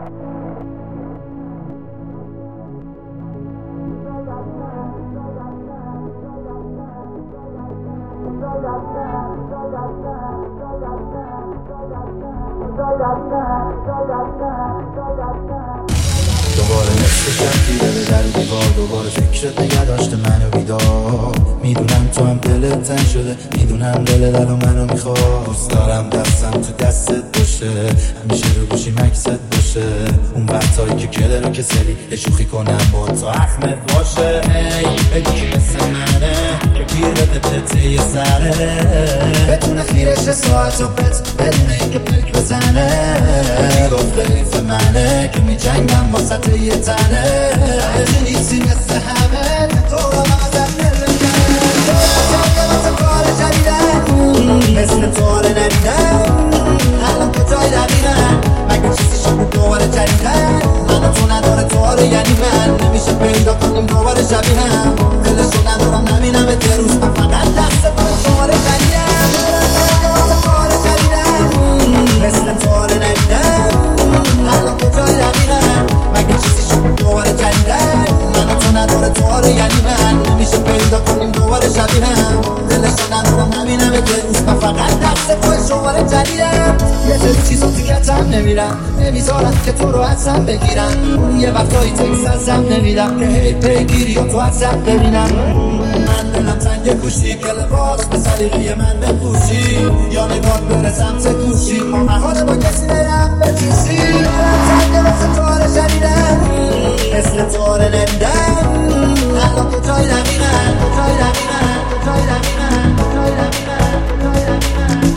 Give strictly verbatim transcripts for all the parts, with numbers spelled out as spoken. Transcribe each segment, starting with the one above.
دوباره نصف شب دیده به در دیوار، دوباره فکرت نگه داشته منو بیدار. میدونم تو هم دلت تنگ شده، میدونم دلت الان منو میخواد. دوست دارم دستم تو دستت باشه، همیشه رو گوشی مکست باشه. اون وقتایی که کله رو کسلی یه شوخی کنم با تو اخمت باشه. ای بگو که مثل منه که گیر بده پته یه سره، بتونه خیرش ساعت و پت بدونه این که پلک بزنه. گفته حیف منه که میجنگم واسط یه تنه، تو نیستی مثل همه تو رو آزم نمیگن. جنگه واسه کار جدیدن مثل تو رو ندیدن. الان کجای دقیقن مگه چیزی شد دوباره جدیدن. من تو نداره تو رو یعنی من نمیشه پیدا کنیم دوباره شبیه هم. دلشو ندارم نبینم به روز من فقط دست باید شماره جدیدن. جنگه واسه کار جدیدن مثل تو رو ندیدن. الان کجای دقیقن مگه چیزی شد دوباره جدیدن. من تو نداره تو رو یعنی من نمیشه پیدا کنیم دوباره شبیه هم. دلشو ندارم نبینم به روز من فقط دست باید شماره جدیدن. یه سری چیزا تو کتم نمیرم، نمیذارم که تو رو ازم بگیرم. یه وقتایی تکس ازم نمیدم که هی پیگیری و تو ازم ببینم. من دلم تنگ گوشی که لباس به سلیقه من بپوشی، یا نگاه بره سمت گوشی ما محاله با کسی برم بکشی. تنگ مثل تواره شدیدن مثل تواره نمیدن. الان کجای دقیقن کجای دقیقن کجای دقیقن کجای دقیقن کجای دقیقن.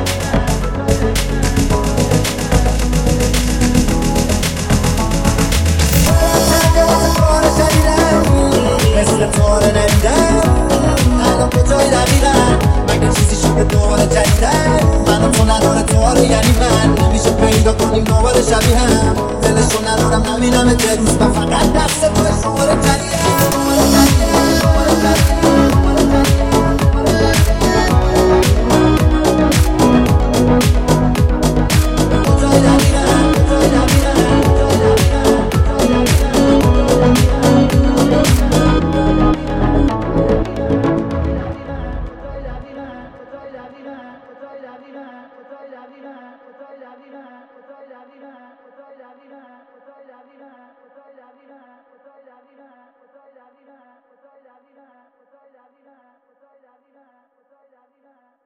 مثل تو رو ندیدن. الان کجای دقیقن مگه چیزی شده دوباره جدیدن. من تو نداره تو رو یعنی من نمیشه پیدا کنیم دوباره شبیه هم. دلشو ندارم نبینم ده روز من فقط دست توی شماره جدیدن. Soy la vida, soy la vida, soy la vida, soy la vida, soy la vida.